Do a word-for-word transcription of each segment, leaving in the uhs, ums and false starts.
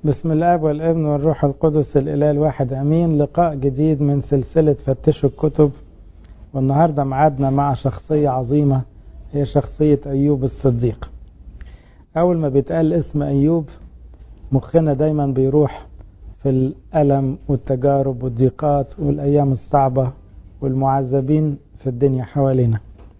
بسم الله والابن والروح القدس الإله الواحد أمين. لقاء جديد من سلسلة فتشوا الكتب، والنهاردة معادنا مع شخصية عظيمة هي شخصية أيوب الصديق. أول ما بيتقال اسم أيوب مخنا دايما بيروح في الألم والتجارب والضيقات والأيام الصعبة والمعذبين في الدنيا حوالينا،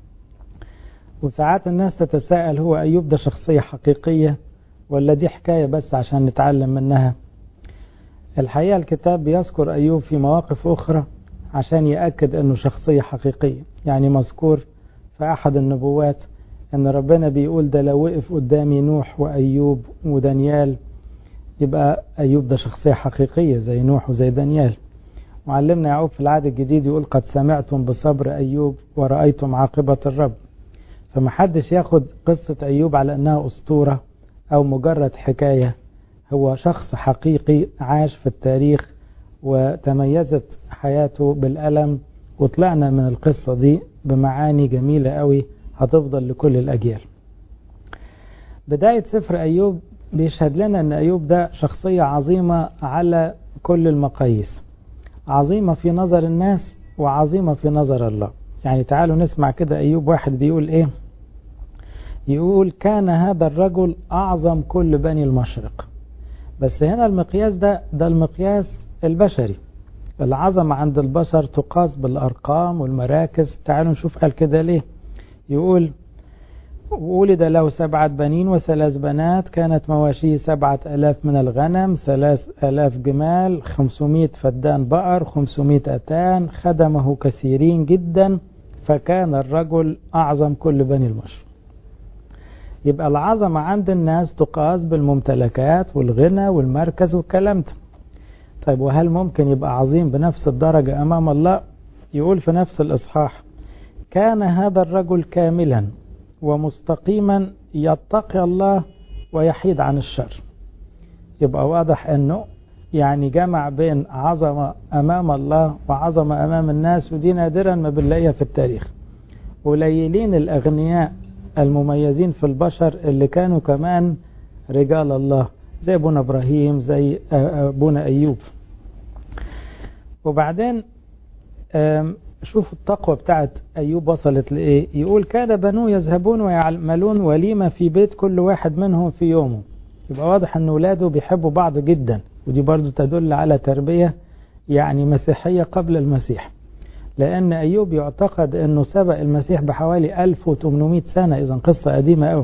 وساعات الناس تتساءل هو أيوب ده شخصية حقيقية ولا دي حكاية بس عشان نتعلم منها؟ الحقيقة الكتاب بيذكر أيوب في مواقف أخرى عشان يأكد أنه شخصية حقيقية. يعني مذكور في أحد النبوات أن ربنا بيقول ده لو وقف قدامي نوح وأيوب ودانيال يبقى أيوب ده شخصية حقيقية زي نوح وزي دانيال. معلمنا يعقوب في العهد الجديد يقول قد سمعتم بصبر أيوب ورأيتم عاقبة الرب. فمحدش ياخد قصة أيوب على أنها أسطورة أو مجرد حكاية، هو شخص حقيقي عاش في التاريخ وتميزت حياته بالألم، وطلعنا من القصة دي بمعاني جميلة قوي هتفضل لكل الأجيال. بداية سفر أيوب بيشهد لنا أن أيوب ده شخصية عظيمة على كل المقاييس، عظيمة في نظر الناس وعظيمة في نظر الله. يعني تعالوا نسمع كده أيوب واحد بيقول إيه. يقول كان هذا الرجل أعظم كل بني المشرق. بس هنا المقياس ده ده المقياس البشري. العظمة عند البشر تقاس بالأرقام والمراكز. تعالوا نشوف قال كده ليه. يقول ولد له سبعة بنين وثلاث بنات، كانت مواشيه سبعة ألاف من الغنم، ثلاث ألاف جمال، خمسمائة فدان بقر، خمسمائة أتان، خدمه كثيرين جدا، فكان الرجل أعظم كل بني المشرق. يبقى العظمة عند الناس تقاس بالممتلكات والغنى والمركز والكلام ده. طيب وهل ممكن يبقى عظيم بنفس الدرجة أمام الله؟ يقول في نفس الإصحاح كان هذا الرجل كاملا ومستقيما يتقي الله ويحيد عن الشر. يبقى واضح أنه يعني جمع بين عظمة أمام الله وعظمة أمام الناس، ودي نادرا ما بنلاقيها في التاريخ. قليلين الأغنياء المميزين في البشر اللي كانوا كمان رجال الله زي ابونا ابراهيم زي ابونا ايوب. وبعدين شوف التقوى بتاعت ايوب وصلت لايه. يقول كان بنوه يذهبون ويعملون وليمة في بيت كل واحد منهم في يومه. يبقى واضح ان اولاده بيحبوا بعض جدا، ودي برضو تدل على تربية يعني مسيحية قبل المسيح، لأن أيوب يعتقد أنه سبق المسيح بحوالي ألف وثمانمائة سنة، إذن قصة قديمة أوي.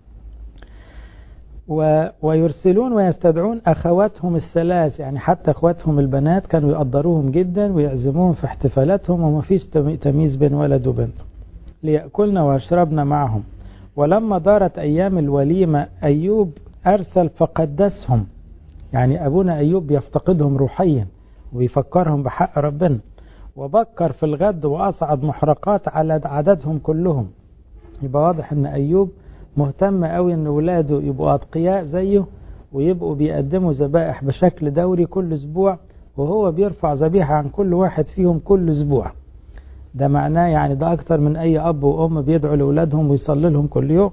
و... ويرسلون ويستدعون أخواتهم الثلاث، يعني حتى أخواتهم البنات كانوا يقدروهم جدا ويعزموهم في احتفالاتهم، وما فيش تمييز بين ولد وبنت، ليأكلنا ويشربنا معهم. ولما دارت أيام الوليمة أيوب أرسل فقدسهم. يعني أبونا أيوب يفتقدهم روحيا ويفكرهم بحق ربنا، وبكر في الغد وأصعد محرقات على عددهم كلهم. يبقى واضح أن أيوب مهتم قوي أن ولاده يبقوا أتقياء زيه، ويبقوا بيقدموا ذبائح بشكل دوري كل أسبوع، وهو بيرفع ذبيحة عن كل واحد فيهم كل أسبوع. ده معناه يعني ده أكتر من أي أب وأم بيدعوا لأولادهم ويصلي لهم كل يوم.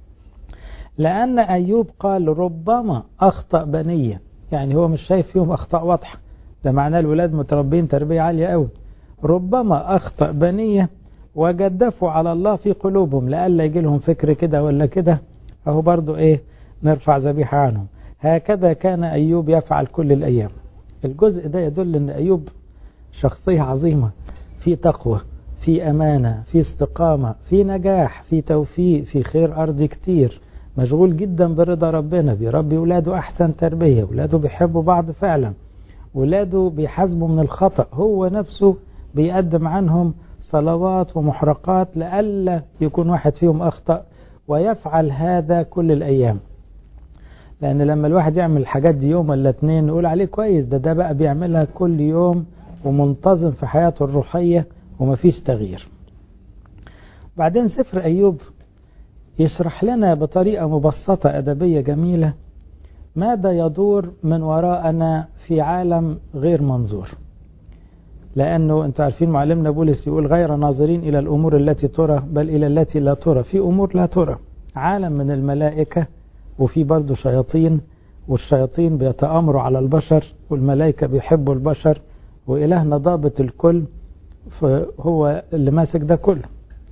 لأن أيوب قال ربما أخطأ بنية، يعني هو مش شايف فيهم أخطاء واضحة، ده معناه الولاد متربين تربية عالية قوي. ربما أخطأ بنية وجدفوا على الله في قلوبهم، لألا يجي لهم فكر كده ولا كده، أهو برضو إيه نرفع ذبيحة عنهم. هكذا كان أيوب يفعل كل الأيام. الجزء ده يدل أن أيوب شخصية عظيمة، في تقوى، في أمانة، في استقامة، في نجاح، في توفيق، في خير أرضي كتير، مشغول جدا برضا ربنا، بيربي ولاده أحسن تربية، ولاده بيحبوا بعض فعلا، ولاده بيحاسبوا من الخطأ، هو نفسه بيقدم عنهم صلوات ومحرقات لألا يكون واحد فيهم أخطأ، ويفعل هذا كل الأيام. لأن لما الواحد يعمل الحاجات دي يوم ولا اتنين نقول عليه كويس، ده ده بقى بيعملها كل يوم ومنتظم في حياته الروحية ومفيش تغيير. بعدين سفر أيوب يشرح لنا بطريقة مبسطة أدبية جميلة ماذا يدور من وراءنا في عالم غير منظور. لأنه أنتوا عارفين معلمنا بولس يقول غير ناظرين إلى الأمور التي ترى بل إلى التي لا ترى. في أمور لا ترى، عالم من الملائكة وفي برضو شياطين والشياطين بيتآمروا على البشر والملائكة بيحبوا البشر وإلهنا ضابط الكل، فهو اللي ماسك ده كله.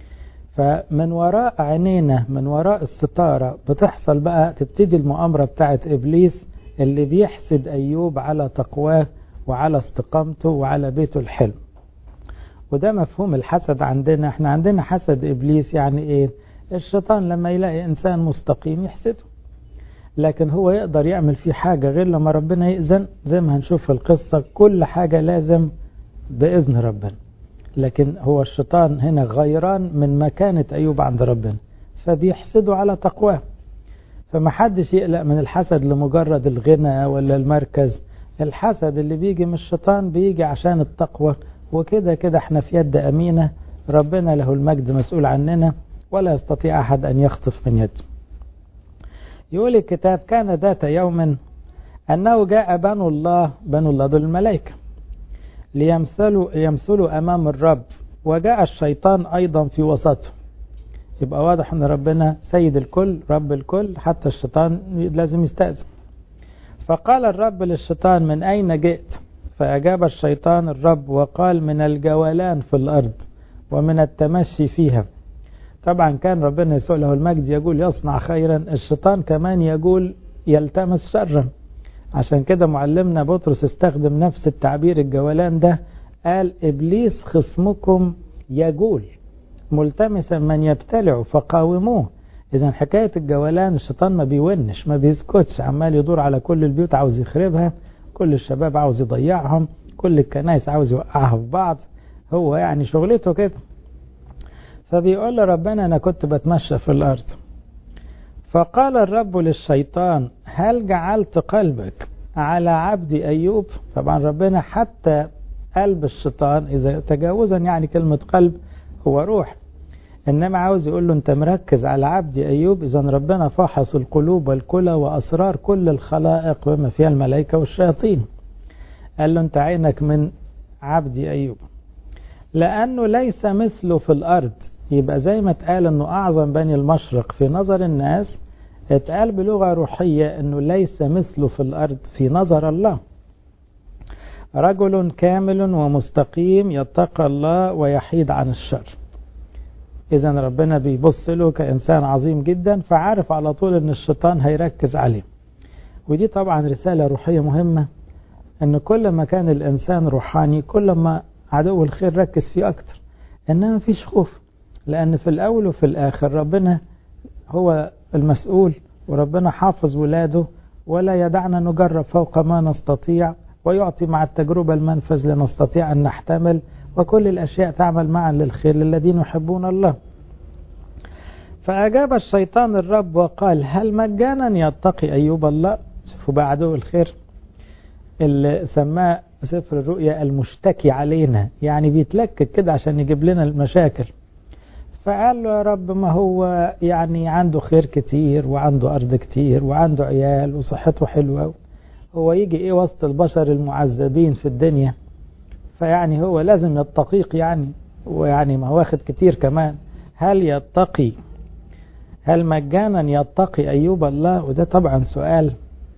فمن وراء عينينا، من وراء الستارة بتحصل بقى، تبتدي المؤامرة بتاعت إبليس اللي بيحسد أيوب على تقواه وعلى استقامته وعلى بيته الحلم. وده مفهوم الحسد عندنا. احنا عندنا حسد إبليس يعني ايه؟ الشيطان لما يلاقي إنسان مستقيم يحسده، لكن هو يقدر يعمل فيه حاجة غير لما ربنا يأذن؟ زي ما هنشوف في القصة كل حاجة لازم بإذن ربنا، لكن هو الشيطان هنا غيران من مكانة أيوب عند ربنا فبيحسده على تقواه. فمحدش يقلق من الحسد لمجرد الغنى ولا المركز. الحسد اللي بيجي من الشيطان بيجي عشان التقوى، وكده كده احنا في يد أمينة، ربنا له المجد مسؤول عننا ولا يستطيع أحد أن يخطف من يده. يقول الكتاب: كان ذات يوم أنه جاء بنو الله، بنو الله دول الملائكة، ليمثلوا يمثلوا أمام الرب، وجاء الشيطان أيضا في وسطهم. يبقى واضح أن ربنا سيد الكل، رب الكل، حتى الشيطان لازم يستأذن. فقال الرب للشيطان: من أين جئت؟ فأجاب الشيطان الرب وقال: من الجولان في الأرض ومن التمشي فيها. طبعا كان ربنا يسوع له المجد يقول يصنع خيرا، الشيطان كمان يقول يلتمس شرا. عشان كده معلمنا بطرس استخدم نفس التعبير الجولان ده، قال: إبليس خصمكم يجول ملتمسا من يبتلع فقاوموه. إذا حكاية الجولان الشيطان ما بيونش، ما بيسكتش، عمال يدور على كل البيوت عاوز يخربها، كل الشباب عاوز يضيعهم، كل الكنائس عاوز يوقعها في بعض، هو يعني شغلته كده. فبيقول لربنا: أنا كنت بتمشى في الأرض. فقال الرب للشيطان: هل جعلت قلبك على عبدي أيوب؟ طبعا ربنا حتى قلب الشيطان إذا تجاوزا، يعني كلمة قلب هو روح، إنما عاوز يقول له أنت مركز على عبدي أيوب. إذا ربنا فحص القلوب والكلى وأسرار كل الخلائق وما فيها الملائكة والشياطين. قال له أنت عينك من عبدي أيوب، لأنه ليس مثله في الأرض. يبقى زي ما اتقال أنه أعظم بني المشرق في نظر الناس، اتقال بلغة روحية أنه ليس مثله في الأرض في نظر الله. رجل كامل ومستقيم يتقى الله ويحيد عن الشر. إذا ربنا بيبص له كإنسان عظيم جدا، فعارف على طول أن الشيطان هيركز عليه. ودي طبعا رسالة روحية مهمة، أن كل ما كان الإنسان روحاني كل ما عدو الخير ركز فيه أكتر. إنما مفيش خوف، لأن في الأول وفي الآخر ربنا هو المسؤول، وربنا حافظ ولاده ولا يدعنا نجرب فوق ما نستطيع، ويعطي مع التجربة المنفذ لنستطيع أن نحتمل، وكل الأشياء تعمل معا للخير للذين يحبون الله. فأجاب الشيطان الرب وقال: هل مجانا يتقي أيوب الله؟ شوفوا بقى عدو الخير اللي سماه سفر الرؤيا المشتكي علينا، يعني بيتلكك كده عشان يجيب لنا المشاكل. فقال له: يا رب ما هو يعني عنده خير كتير وعنده أرض كتير وعنده عيال وصحته حلوة، هو يجي إيه وسط البشر المعذبين في الدنيا؟ فيعني هو لازم يتقيق يعني، ويعني ما هو واخد كتير كمان. هل يتقي، هل مجانا يتقي أيوب الله؟ وده طبعا سؤال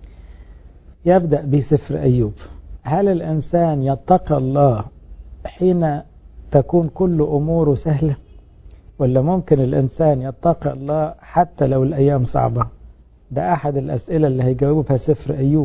يبدأ بسفر أيوب. هل الإنسان يتقي الله حين تكون كل أموره سهلة، ولا ممكن الإنسان يتقي الله حتى لو الأيام صعبة؟ ده أحد الأسئلة اللي هيجاوبها سفر أيوب،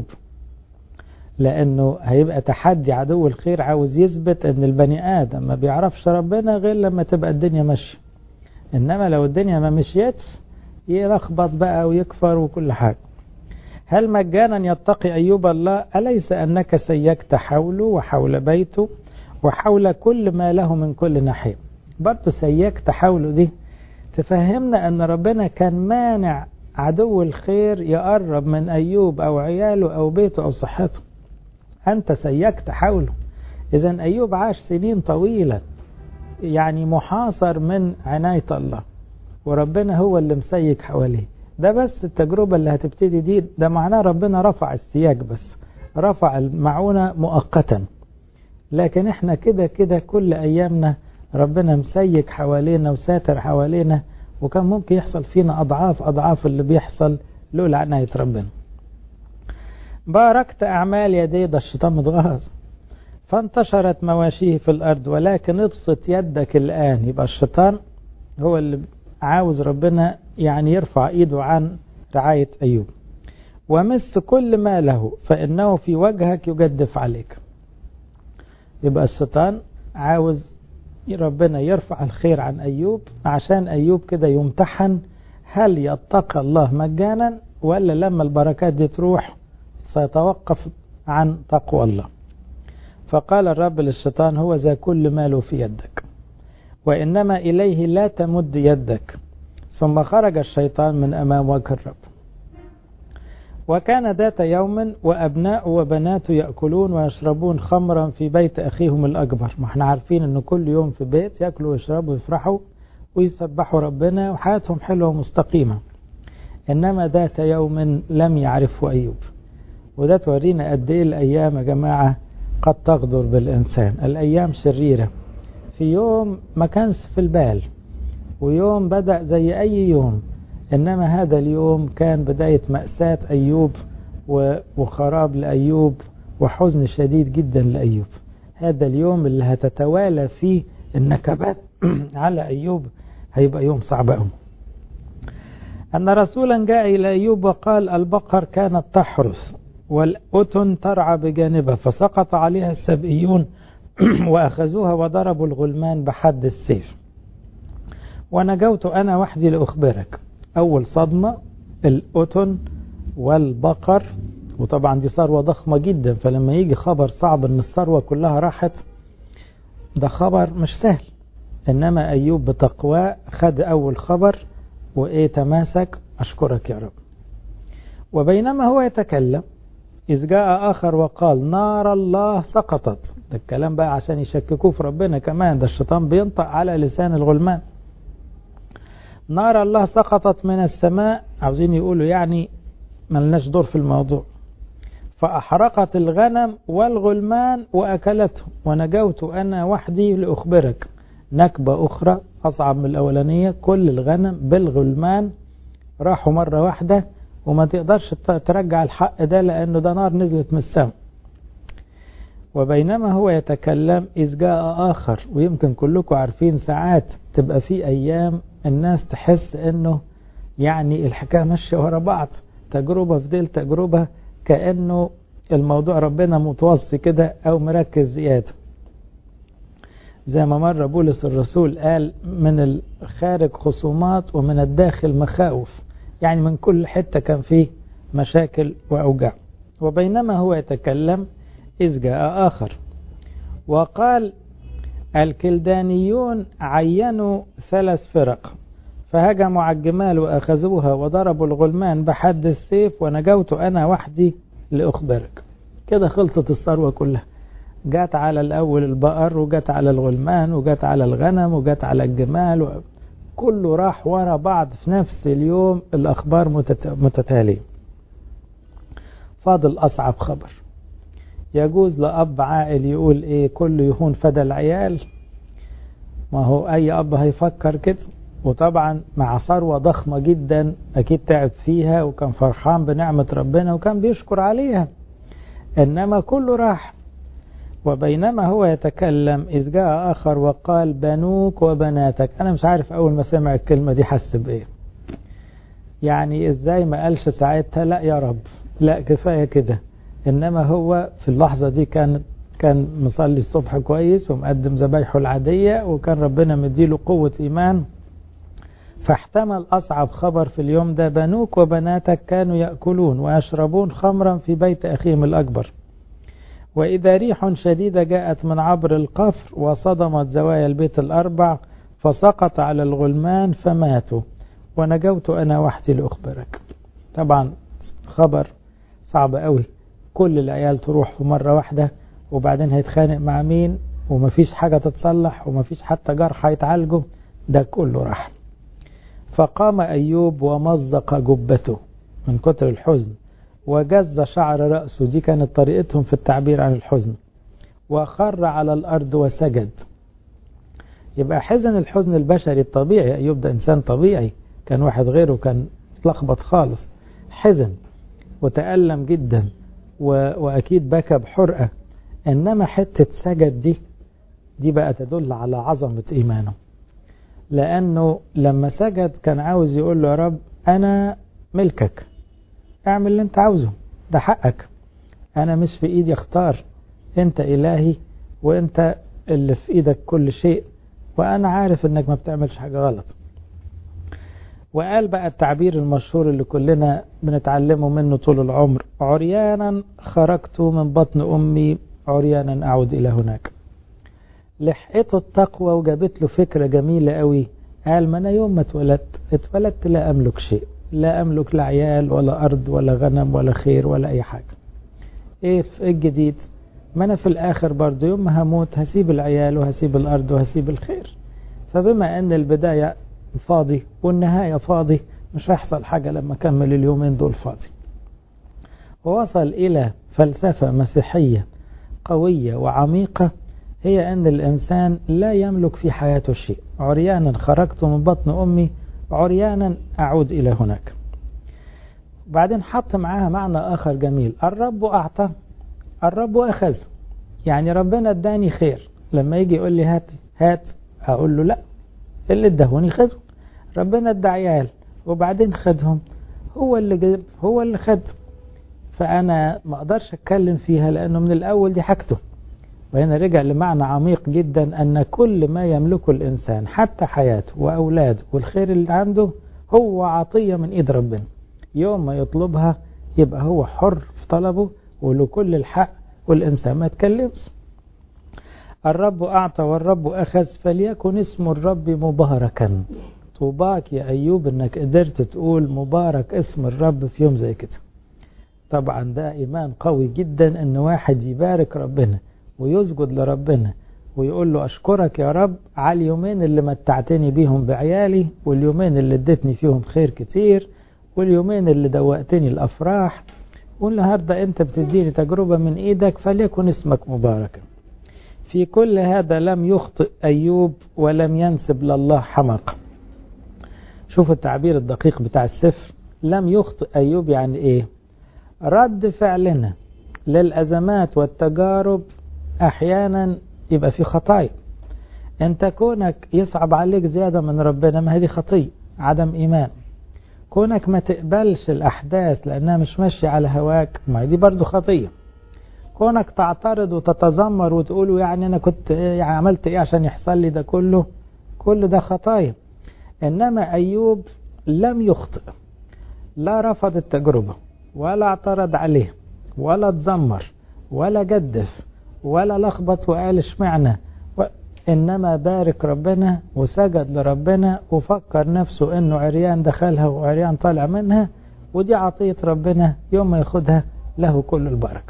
لأنه هيبقى تحدي عدو الخير عاوز يثبت أن البني آدم ما بيعرفش ربنا غير لما تبقى الدنيا ماشية، إنما لو الدنيا ما مشيتش يلخبط بقى ويكفر وكل حاجة. هل مجانا يتقي أيوب الله؟ أليس أنك سيكت حوله وحول بيته وحول كل ما له من كل ناحية؟ برضو سيكت حوله دي تفهمنا أن ربنا كان مانع عدو الخير يقرب من أيوب أو عياله أو بيته أو صحته. أنت سيكت حوله. إذن أيوب عاش سنين طويلة يعني محاصر من عناية الله، وربنا هو اللي مسيك حواليه. ده بس التجربة اللي هتبتدي دي، ده معناه ربنا رفع السياج، بس رفع المعونة مؤقتا، لكن احنا كده كده كل أيامنا ربنا مسيك حوالينا وساتر حوالينا، وكان ممكن يحصل فينا أضعاف أضعاف اللي بيحصل لولا عناية ربنا. باركت أعمال يدي، ده الشيطان متغاظ، فانتشرت مواشيه في الأرض، ولكن ابسط يدك الآن. يبقى الشيطان هو اللي عاوز ربنا يعني يرفع إيده عن رعاية أيوب. ومس كل ما له فإنه في وجهك يجدف عليك. يبقى الشيطان عاوز ربنا يرفع الخير عن أيوب، عشان أيوب كده يمتحن هل يتقى الله مجانا ولا لما البركات دي تروح فيتوقف عن تقوى الله. فقال الرب للشيطان هو ذا كل ماله في يدك، وإنما إليه لا تمد يدك. ثم خرج الشيطان من أمام وجه الرب. وكان ذات يوم وأبناء وبنات يأكلون ويشربون خمرا في بيت أخيهم الأكبر. ما احنا عارفين أنه كل يوم في بيت يأكلوا ويشربوا ويفرحوا ويسبحوا ربنا وحياتهم حلوة ومستقيمة. إنما ذات يوم لم يعرفه أيوب. وده تورينا قد إيه الأيام يا جماعة قد تغدر بالإنسان. الأيام شريرة. في يوم ما كانش في البال، ويوم بدأ زي أي يوم، إنما هذا اليوم كان بداية مأساة أيوب وخراب لأيوب وحزن شديد جدا لأيوب. هذا اليوم اللي هتتوالى فيه النكبات على أيوب هيبقى يوم صعب أوي. أن رسولا جاء إلى أيوب وقال البقر كانت تحرس والأتن ترعى بجانبها، فسقط عليها السبئيون وأخذوها وضربوا الغلمان بحد السيف، ونجوت أنا وحدي لأخبرك. أول صدمة الأتن والبقر، وطبعا دي ثروة ضخمة جدا، فلما يجي خبر صعب أن الثروة كلها راحت ده خبر مش سهل. إنما أيوب بتقوى خد أول خبر وإيه تماسك، أشكرك يا رب. وبينما هو يتكلم إذ جاء آخر وقال نار الله سقطت. ده الكلام بقى عشان يشككوه في ربنا كمان، ده الشيطان بينطق على لسان الغلمان. نار الله سقطت من السماء، عاوزين يقولوا يعني ملناش دور في الموضوع. فأحرقت الغنم والغلمان وأكلتهم، ونجوت أنا وحدي لأخبرك. نكبة أخرى أصعب من الأولانية، كل الغنم بالغلمان راحوا مرة واحدة، وما تقدرش ترجع الحق ده لأنه ده نار نزلت من السماء. وبينما هو يتكلم إذ جاء آخر. ويمكن كلكم عارفين ساعات تبقى في أيام الناس تحس أنه يعني الحكاية ماشية ورا بعض، تجربة في ديل تجربة، كأنه الموضوع ربنا متوصي كده أو مركز زيادة. زي ما مرة بولس الرسول قال من الخارج خصومات ومن الداخل مخاوف، يعني من كل حتة كان فيه مشاكل وأوجاع. وبينما هو يتكلم إذ جاء آخر وقال الكلدانيون عينوا ثلاث فرق فهجموا على الجمال وأخذوها وضربوا الغلمان بحد السيف، ونجوت أنا وحدي لأخبرك. كده خلصت الثروة كلها، جات على الأول البقر وجات على الغلمان وجات على الغنم وجات على الجمال و... كله راح ورا بعض في نفس اليوم. الأخبار متت... متتالية. فاضل أصعب خبر. يجوز لأب عائل يقول إيه كله يهون فدى العيال؟ ما هو أي أب هيفكر كده. وطبعا مع ثروة ضخمة جدا أكيد تعب فيها وكان فرحان بنعمة ربنا وكان بيشكر عليها، إنما كله راح. وبينما هو يتكلم إذ جاء آخر وقال بنوك وبناتك. أنا مش عارف أول ما سمع الكلمة دي حس بإيه. يعني إزاي ما قالش ساعتها لا يا رب، لا كفاية كده. إنما هو في اللحظة دي كان كان مصلي الصبح كويس ومقدم ذبايحه العادية، وكان ربنا مديله قوة إيمان، فاحتمل أصعب خبر في اليوم ده. بنوك وبناتك كانوا يأكلون ويشربون خمرا في بيت أخيهم الأكبر، وإذا ريح شديدة جاءت من عبر القفر وصدمت زوايا البيت الأربع فسقط على الغلمان فماتوا، ونجوت أنا وحدي لأخبرك. طبعا خبر صعب قوي، كل العيال تروح في مرة واحدة، وبعدين هيتخانق مع مين، ومفيش حاجة تتصلح، ومفيش حتى جرح هيتعالجوا، ده كله راح. فقام أيوب ومزق جبته من كتر الحزن، وجز شعر رأسه، دي كانت طريقتهم في التعبير عن الحزن، وخر على الأرض وسجد. يبقى حزن الحزن البشري الطبيعي. أيوب ده إنسان طبيعي، كان واحد غيره كان اتلخبط خالص، حزن وتألم جدا وأكيد بكى بحرقة، إنما حتة سجد دي دي بقى تدل على عظمة إيمانه، لأنه لما سجد كان عاوز يقول له يا رب أنا ملكك، اعمل اللي انت عاوزه، ده حقك، أنا مش في إيدي اختار، انت إلهي وانت اللي في إيدك كل شيء، وأنا عارف انك ما بتعملش حاجة غلط. وقال بقى التعبير المشهور اللي كلنا بنتعلمه منه طول العمر: عريانا خرجت من بطن أمي عريانا أعود إلى هناك. لحقته التقوى وجابت له فكرة جميلة قوي. قال: ما أنا يوم ما اتولدت اتولدت لا أملك شيء، لا أملك لا عيال ولا أرض ولا غنم ولا خير ولا أي حاجة. إيه في الجديد؟ ما أنا في الآخر برضو يوم ما هموت هسيب العيال وهسيب الأرض وهسيب الخير. فبما أن البداية فاضي والنهاية فاضي، مش هيحصل حاجة لما أكمل اليومين دول فاضي. ووصل إلى فلسفة مسيحية قوية وعميقة، هي أن الإنسان لا يملك في حياته شيء. عريانا خرجت من بطن أمي عريانا أعود إلى هناك. بعدين حط معاها معنى آخر جميل: الرب أعطى الرب أخذ. يعني ربنا اداني خير، لما يجي يقول لي هات هات أقول له لا، اللي ادهوني خذهم. ربنا ادى عيال وبعدين خدهم، هو اللي جاب هو اللي خد، فأنا ما أقدرش أتكلم فيها لأنه من الأول دي حاجته. وهنا رجع لمعنى عميق جدا، أن كل ما يملكه الإنسان حتى حياته وأولاده والخير اللي عنده هو عطية من إيد ربنا. يوم ما يطلبها يبقى هو حر في طلبه وله كل الحق، والإنسان ما يتكلمش. الرب أعطى والرب أخذ، فليكن اسم الرب مباركا. طوباك يا أيوب إنك قدرت تقول مبارك اسم الرب في يوم زي كده. طبعا ده إيمان قوي جدا، إن واحد يبارك ربنا ويسجد لربنا ويقول له أشكرك يا رب على اليومين اللي متعتني بيهم بعيالي، واليومين اللي ادتني فيهم خير كتير، واليومين اللي دوقتني الأفراح، والنهاردة أنت بتديني تجربة من إيدك، فليكن اسمك مباركا. في كل هذا لم يخطئ أيوب ولم ينسب لله حمقا. شوف التعبير الدقيق بتاع السفر: لم يخطئ أيوب يعني إيه؟ رد فعلنا للأزمات والتجارب أحيانا يبقى في خطايا. أنت كونك يصعب عليك زيادة من ربنا، ما هذه خطية، عدم إيمان. كونك ما تقبلش الأحداث لأنها مش ماشية على هواك، ما دي برضو خطية. كونك تعترض وتتذمر وتقول يعني أنا كنت يعني عملت إيه عشان يحصل لي ده كله، كل ده خطايا. إنما أيوب لم يخطئ، لا رفض التجربة ولا اعترض عليه ولا تذمر ولا جدف ولا لخبط وقال اشمعنى، إنما بارك ربنا وسجد لربنا وفكر نفسه إنه عريان دخلها وعريان طالع منها، ودي عطية ربنا، يوم ما ياخدها له كل البركة.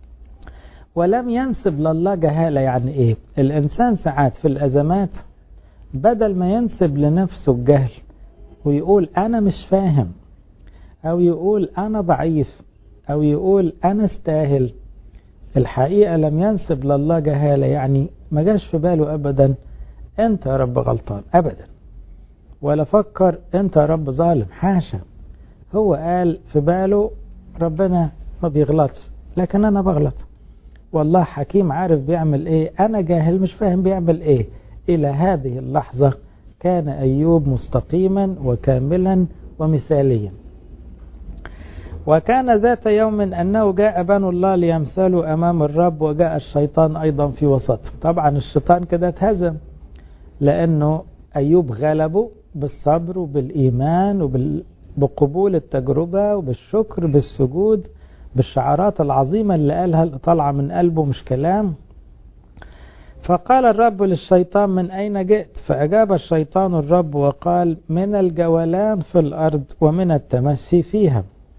ولم ينسب لله جهالة. يعني إيه؟ الإنسان ساعات في الأزمات بدل ما ينسب لنفسه الجهل ويقول أنا مش فاهم، أو يقول أنا ضعيف، أو يقول أنا استاهل، الحقيقة لم ينسب لله جهالة. يعني ما جاش في باله أبدا أنت يا رب غلطان أبدا، ولا فكر أنت يا رب ظالم، حاشا. هو قال في باله ربنا ما بيغلطش لكن أنا بغلط، والله حكيم عارف بيعمل إيه، أنا جاهل مش فاهم بيعمل إيه. إلى هذه اللحظة كان أيوب مستقيما وكاملا ومثاليا. وكان ذات يوم أنه جاء بنو الله ليمثلوا أمام الرب، وجاء الشيطان أيضا في وسط. طبعا الشيطان كده اتهزم، لأنه أيوب غلبه بالصبر وبالإيمان وبقبول التجربة وبالشكر بالسجود بالشعارات العظيمة اللي قالها اللي طالعة من قلبه مش كلام. فقال الرب للشيطان: من أين جئت؟ فأجاب الشيطان الرب وقال: من الجولان في الأرض ومن التمشي فيها.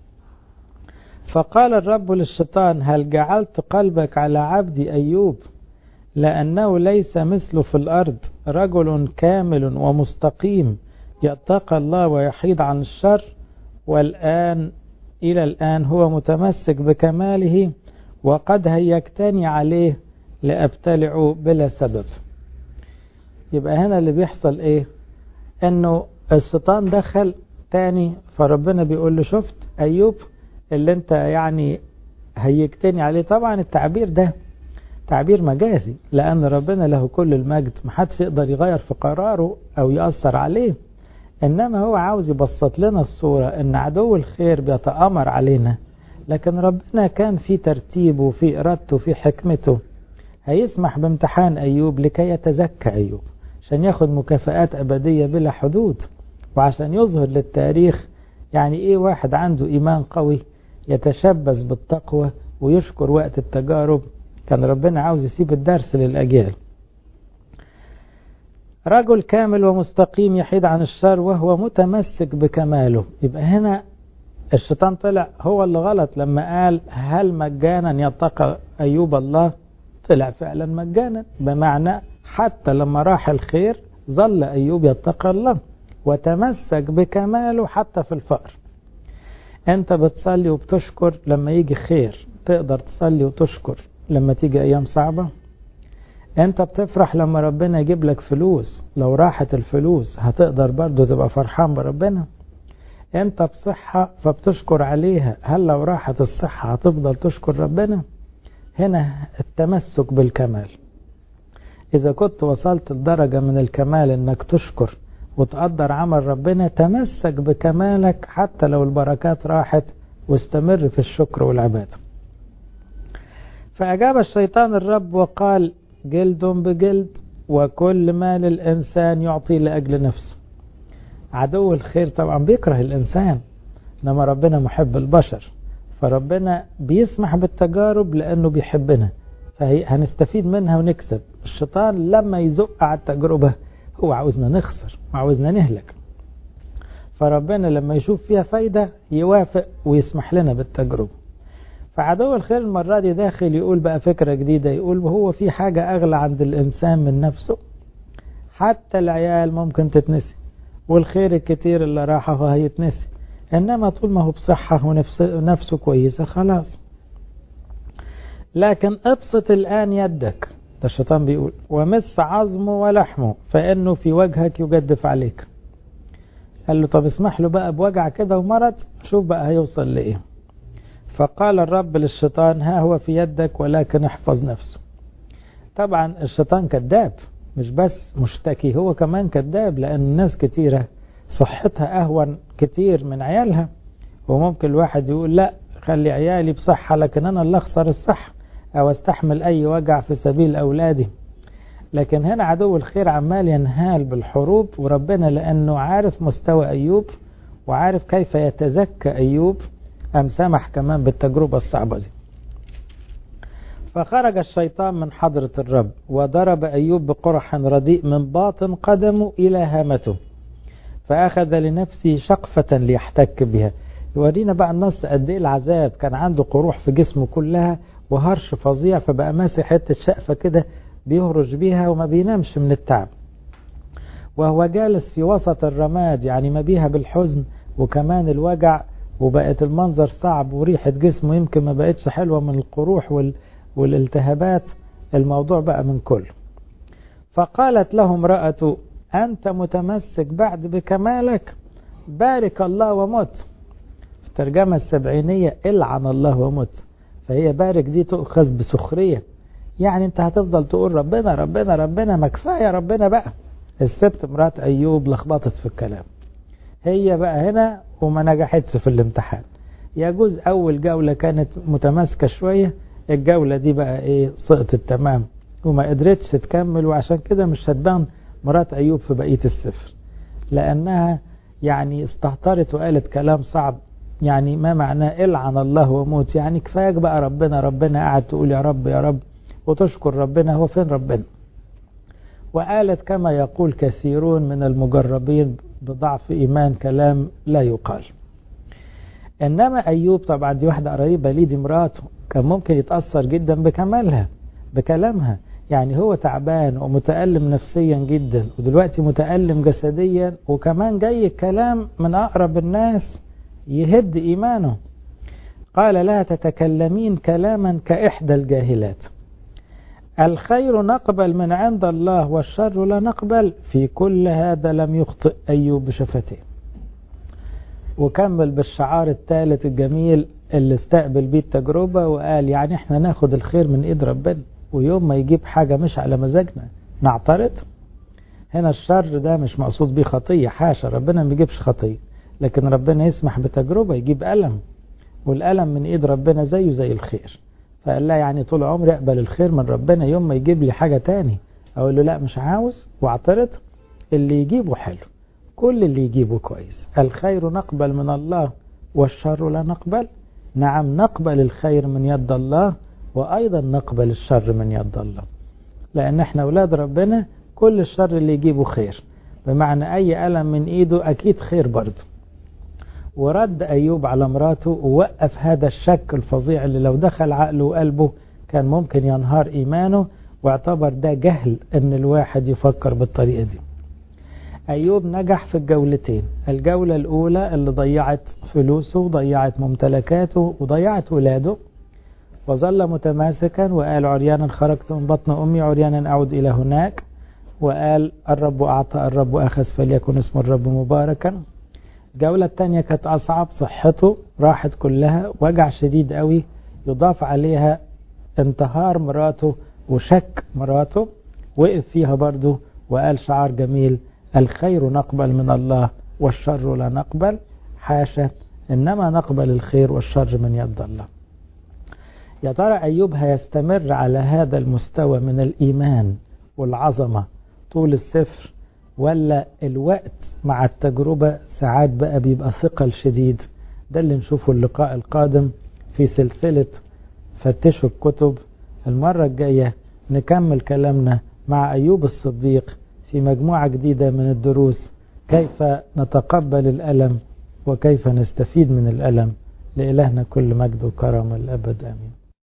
فقال الرب للشيطان: هل جعلت قلبك على عبدي أيوب، لأنه ليس مثله في الأرض رجل كامل ومستقيم يتقى الله ويحيد عن الشر، والآن إلى الآن هو متمسك بكماله، وقد هيجتني عليه لأبتلعه بلا سبب. يبقى هنا اللي بيحصل إيه؟ إنه الشيطان دخل تاني، فربنا بيقول له: شفت أيوب اللي انت يعني هيجتني عليه. طبعا التعبير ده تعبير مجازي، لأن ربنا له كل المجد، محدش يقدر يغير في قراره أو يأثر عليه. إنما هو عاوز يبسط لنا الصورة إن عدو الخير بيتآمر علينا، لكن ربنا كان في ترتيبه وفي إرادته وفي حكمته هيسمح بامتحان أيوب لكي يتزكى أيوب، عشان ياخد مكافآت أبدية بلا حدود، وعشان يظهر للتاريخ يعني إيه واحد عنده إيمان قوي يتشبث بالتقوى ويشكر وقت التجارب. كان ربنا عاوز يسيب الدرس للأجيال. رجل كامل ومستقيم يحيد عن الشر وهو متمسك بكماله. يبقى هنا الشيطان طلع هو اللي غلط لما قال هل مجانا يتقى أيوب الله؟ طلع فعلا مجانا، بمعنى حتى لما راح الخير ظل أيوب يتقى الله وتمسك بكماله حتى في الفقر. انت بتصلي وبتشكر لما يجي خير، تقدر تصلي وتشكر لما تيجي أيام صعبة. انت بتفرح لما ربنا يجيب لك فلوس، لو راحت الفلوس هتقدر برضو تبقى فرحان بربنا. انت بصحة فبتشكر عليها، هل لو راحت الصحة هتفضل تشكر ربنا؟ هنا التمسك بالكمال. إذا كنت وصلت لدرجة من الكمال إنك تشكر وتقدر عمل ربنا، تمسك بكمالك حتى لو البركات راحت، واستمر في الشكر والعبادة. فأجاب الشيطان الرب وقال جلد بجلد وكل ما للإنسان يعطي لأجل نفسه. عدو الخير طبعا بيكره الإنسان، إنما ربنا محب البشر، فربنا بيسمح بالتجارب لأنه بيحبنا، فهنستفيد منها ونكسب. الشيطان لما يزق على التجربة هو عاوزنا نخسر وعاوزنا نهلك، فربنا لما يشوف فيها فايدة يوافق ويسمح لنا بالتجربة. فعدو الخير المرة دي داخل يقول بقى فكرة جديدة، يقول هو في حاجة أغلى عند الإنسان من نفسه؟ حتى العيال ممكن تتنسي، والخير الكتير اللي راحه هيتنسي، إنما طول ما هو بصحة ونفسه كويسة خلاص. لكن ابسط الآن يدك، ده الشيطان بيقول، ومس عظمه ولحمه فإنه في وجهك يجدف عليك. قال له طب اسمح له بقى بوجع كده ومرض، شوف بقى هيوصل لإيه. فقال الرب للشيطان ها هو في يدك ولكن احفظ نفسه. طبعا الشيطان كذاب، مش بس مشتكي، هو كمان كذاب، لأن الناس كتيرة صحتها أهون كتير من عيالها. وممكن الواحد يقول لا خلي عيالي بصحة، لكن أنا اللي أخسر الصحة أو استحمل أي وجع في سبيل أولادي. لكن هنا عدو الخير عمال ينهال بالحروب، وربنا لأنه عارف مستوى أيوب وعارف كيف يتزكى أيوب أم سمح كمان بالتجربة الصعبة دي. فخرج الشيطان من حضرة الرب وضرب أيوب بقرح رديء من باطن قدمه إلى هامته، فأخذ لنفسه شقفة ليحتك بها. يورينا بقى النص قد ايه العذاب، كان عنده قروح في جسمه كلها وهرش فظيع، فبقى ماسك حتة شقفة كده بيهرج بيها وما بينامش من التعب، وهو جالس في وسط الرماد، يعني ما بيها بالحزن وكمان الوجع، وبقت المنظر صعب وريحة جسمه يمكن ما بقتش حلوة من القروح وال... والالتهابات، الموضوع بقى من كل. فقالت له امرأته أنت متمسك بعد بكمالك، بارك الله ومت. في الترجمة السبعينية العن الله ومت، فهي بارك دي تؤخذ بسخرية، يعني انت هتفضل تقول ربنا ربنا ربنا، ما كفاية ربنا بقى. الست مرات أيوب لخبطت في الكلام، هي بقى هنا وما نجحتش في الامتحان. يجوز أول جولة كانت متماسكة شوية، الجولة دي بقى ايه سقطت تمام وما قدرتش تكمل، وعشان كده مش هتبان مرات أيوب في بقية السفر، لأنها يعني استهترت وقالت كلام صعب. يعني ما معناه العن الله وموت، يعني كفاية بقى ربنا ربنا، قاعد تقول يا رب يا رب وتشكر ربنا، هو فين ربنا؟ وقالت كما يقول كثيرون من المجربين بضعف إيمان كلام لا يقال. إنما أيوب طبعا دي واحدة قريبة ليه، دي مراته، كان ممكن يتأثر جدا بكمالها بكلامها، يعني هو تعبان ومتألم نفسيا جدا ودلوقتي متألم جسديا، وكمان جاي كلام من أقرب الناس يهد إيمانه. قال لها تتكلمين كلاما كإحدى الجاهلات، الخير نقبل من عند الله والشر لا نقبل، في كل هذا لم يخطئ أيوب بشفتيه. وكمل بالشعار الثالث الجميل اللي استقبل بيه التجربة وقال يعني احنا ناخد الخير من ايد ربنا، ويوم ما يجيب حاجة مش على مزاجنا نعترض. هنا الشر ده مش مقصود بيه خطية، حاشا، ربنا ما بيجيبش خطية، لكن ربنا يسمح بتجربة يجيب ألم، والألم من ايد ربنا زيه زي الخير. فقال لا يعني طول عمري اقبل الخير من ربنا، يوم ما يجيب لي حاجة تاني اقول له لا مش عاوز واعترض. اللي يجيبه حلو، كل اللي يجيبه كويس. الخير نقبل من الله والشر لا نقبل. نعم نقبل الخير من يد الله، وأيضا نقبل الشر من يد الله، لأن احنا أولاد ربنا. كل الشر اللي يجيبه خير، بمعنى أي ألم من إيده أكيد خير برضه. ورد أيوب على مراته ووقف هذا الشك الفظيع اللي لو دخل عقله وقلبه كان ممكن ينهار إيمانه، واعتبر ده جهل أن الواحد يفكر بالطريقة دي. أيوب نجح في الجولتين. الجولة الأولى اللي ضيعت فلوسه وضيعت ممتلكاته وضيعت ولاده، وظل متماسكا وقال عريانا خرجت من بطن أمي عريانا أعود إلى هناك، وقال الرب أعطى الرب أخذ فليكن اسم الرب مباركا. الجولة الثانية كانت أصعب، صحته راحت كلها، وجع شديد قوي، يضاف عليها انتهار مراته وشك مراته، وقف فيها برضه وقال شعار جميل: الخير نقبل من الله والشر لا نقبل، حاشا، إنما نقبل الخير والشر من يد الله. يا ترى أيوب هيستمر على هذا المستوى من الإيمان والعظمة طول السفر، ولا الوقت مع التجربة ساعات بقى بيبقى ثقل شديد؟ ده اللي نشوفه اللقاء القادم في سلسلة فتشوا الكتب. المرة الجاية نكمل كلامنا مع أيوب الصديق في مجموعة جديدة من الدروس، كيف نتقبل الألم وكيف نستفيد من الألم. لإلهنا كل مجد وكرم الأبد، آمين.